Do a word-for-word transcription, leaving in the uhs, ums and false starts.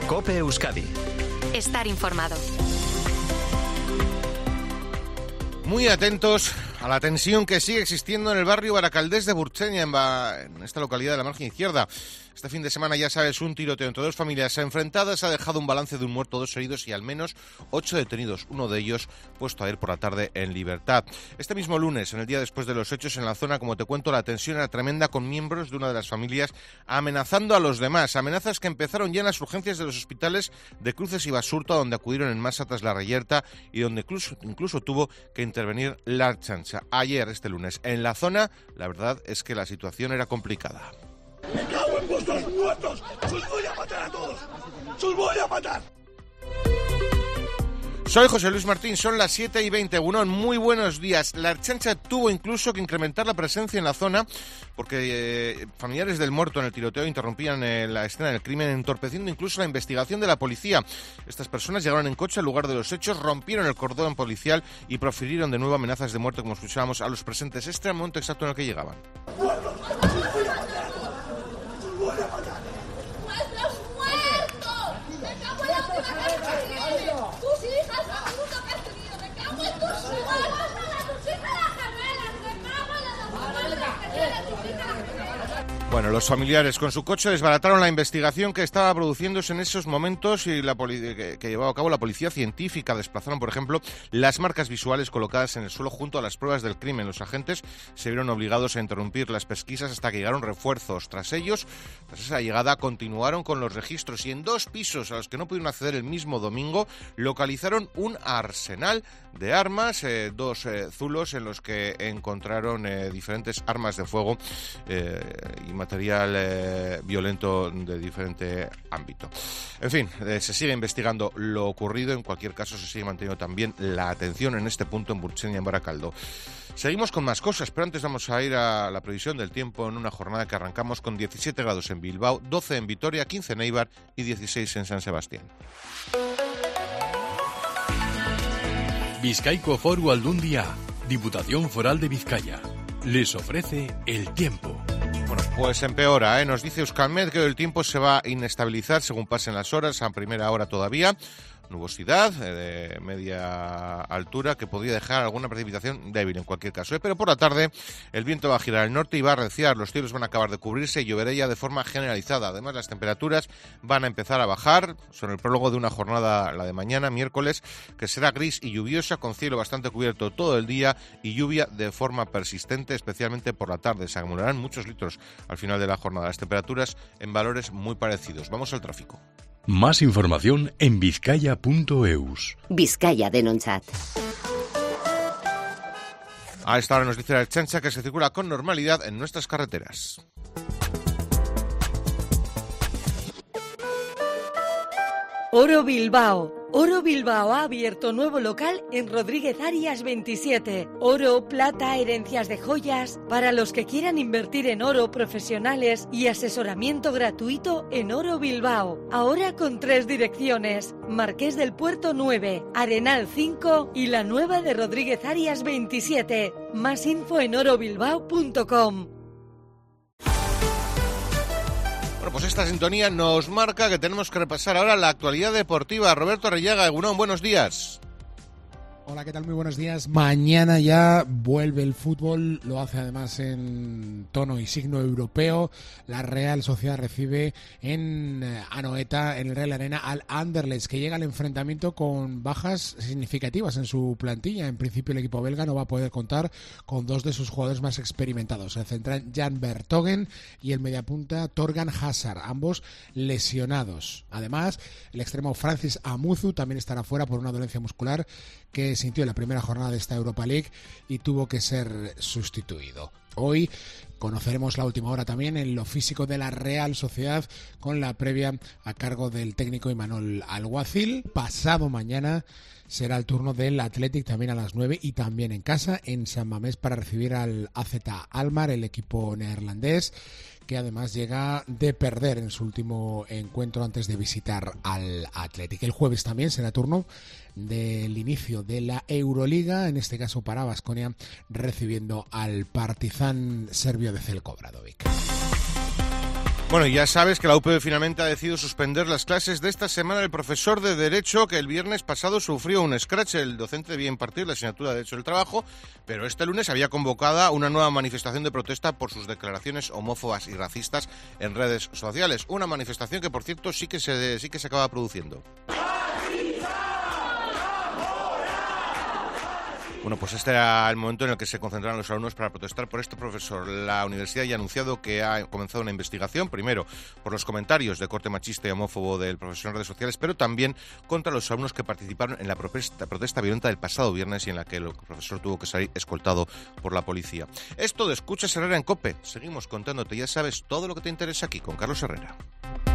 COPE Euskadi. Estar informado. Muy atentos a la tensión que sigue existiendo en el barrio Baracaldés de Burtseña, en, ba... en esta localidad de la margen izquierda. Este fin de semana, ya sabes, un tiroteo entre dos familias enfrentadas ha dejado un balance de un muerto, dos heridos y al menos ocho detenidos, uno de ellos puesto ayer por la tarde en libertad. Este mismo lunes, en el día después de los hechos en la zona, como te cuento, la tensión era tremenda, con miembros de una de las familias amenazando a los demás. Amenazas que empezaron ya en las urgencias de los hospitales de Cruces y Basurto, donde acudieron en masa tras la reyerta y donde incluso, incluso tuvo que intervenir la Ertzaintza. Ayer, este lunes, en la zona, la verdad es que la situación era complicada. ¡Me cago en vuestros muertos! ¡Os voy a matar a todos! ¡Os voy a matar! Soy José Luis Martín, son las siete y veinte. Unón, muy buenos días. La Ertzaintza tuvo incluso que incrementar la presencia en la zona porque eh, familiares del muerto en el tiroteo interrumpían eh, la escena del crimen, entorpeciendo incluso la investigación de la policía. Estas personas llegaron en coche al lugar de los hechos, rompieron el cordón policial y profirieron de nuevo amenazas de muerte, como escuchábamos, a los presentes. Este era el momento exacto en el que llegaban. Bueno, los familiares con su coche desbarataron la investigación que estaba produciéndose en esos momentos y la poli- que, que llevaba a cabo la policía científica. Desplazaron, por ejemplo, las marcas visuales colocadas en el suelo junto a las pruebas del crimen. Los agentes se vieron obligados a interrumpir las pesquisas hasta que llegaron refuerzos. Tras ellos, tras esa llegada, continuaron con los registros y en dos pisos a los que no pudieron acceder el mismo domingo, localizaron un arsenal de armas, eh, dos eh, zulos en los que encontraron eh, diferentes armas de fuego eh, y material eh, violento de diferente ámbito. En fin, eh, se sigue investigando lo ocurrido. En cualquier caso, se sigue manteniendo también la atención en este punto en Burtseña, en Barakaldo. Seguimos con más cosas, pero antes vamos a ir a la previsión del tiempo en una jornada que arrancamos con diecisiete grados en Bilbao, doce en Vitoria, quince en Eibar y dieciséis en San Sebastián. Bizkaiko Foru Aldundia, Diputación Foral de Vizcaya, les ofrece el tiempo. Bueno, pues empeora, ¿eh? Nos dice Euskalmet que el tiempo se va a inestabilizar según pasen las horas, a primera hora todavía. Nubosidad eh, de media altura que podría dejar alguna precipitación débil en cualquier caso, ¿eh? Pero por la tarde el viento va a girar al norte y va a arreciar, los cielos van a acabar de cubrirse y lloverá ya de forma generalizada. Además, las temperaturas van a empezar a bajar. Son el prólogo de una jornada, la de mañana, miércoles, que será gris y lluviosa, con cielo bastante cubierto todo el día y lluvia de forma persistente, especialmente por la tarde. Se acumularán muchos litros al final de la jornada. Las temperaturas en valores muy parecidos. Vamos al tráfico. Más información en bizkaia punto eus. Vizcaya denontzat. A esta hora nos dice la Ertzaintza que se circula con normalidad en nuestras carreteras. Oro Bilbao. Oro Bilbao ha abierto nuevo local en Rodríguez Arias veintisiete. Oro, plata, herencias de joyas, para los que quieran invertir en oro, profesionales y asesoramiento gratuito en Oro Bilbao. Ahora con tres direcciones: Marqués del Puerto nueve, Arenal cinco y la nueva de Rodríguez Arias veintisiete. Más info en oro bilbao punto com. Bueno, pues esta sintonía nos marca que tenemos que repasar ahora la actualidad deportiva. Roberto Arrellaga, Egunon, buenos días. Hola, ¿qué tal? Muy buenos días. Mañana ya vuelve el fútbol, lo hace además en tono y signo europeo. La Real Sociedad recibe en Anoeta, en el Real Arena, al Anderlecht, que llega al enfrentamiento con bajas significativas en su plantilla. En principio el equipo belga no va a poder contar con dos de sus jugadores más experimentados, el central Jan Vertonghen y el mediapunta Thorgan Hazard, ambos lesionados. Además, el extremo Francis Amuzu también estará fuera por una dolencia muscular que sintió en la primera jornada de esta Europa League y tuvo que ser sustituido. Hoy conoceremos la última hora también en lo físico de la Real Sociedad con la previa a cargo del técnico Imanol Alguacil. Pasado mañana será el turno del Athletic también a las nueve y también en casa en San Mamés para recibir al A Z Alkmaar, el equipo neerlandés, que además llega de perder en su último encuentro antes de visitar al Athletic. El jueves también será turno del inicio de la Euroliga, en este caso para Baskonia, recibiendo al Partizan serbio de Zeljko Obradović. Bueno, ya sabes que la U P B finalmente ha decidido suspender las clases de esta semana del profesor de Derecho que el viernes pasado sufrió un scratch. El docente debía impartir la asignatura de Derecho del Trabajo, pero este lunes había convocado una nueva manifestación de protesta por sus declaraciones homófobas y racistas en redes sociales. Una manifestación que, por cierto, sí que se, sí que se acaba produciendo. Bueno, pues este era el momento en el que se concentraron los alumnos para protestar por este profesor. La universidad ya ha anunciado que ha comenzado una investigación, primero por los comentarios de corte machista y homófobo del profesor en redes sociales, pero también contra los alumnos que participaron en la protesta, protesta violenta del pasado viernes y en la que el profesor tuvo que salir escoltado por la policía. Esto de Escuchas Herrera en COPE. Seguimos contándote, ya sabes, todo lo que te interesa aquí con Carlos Herrera.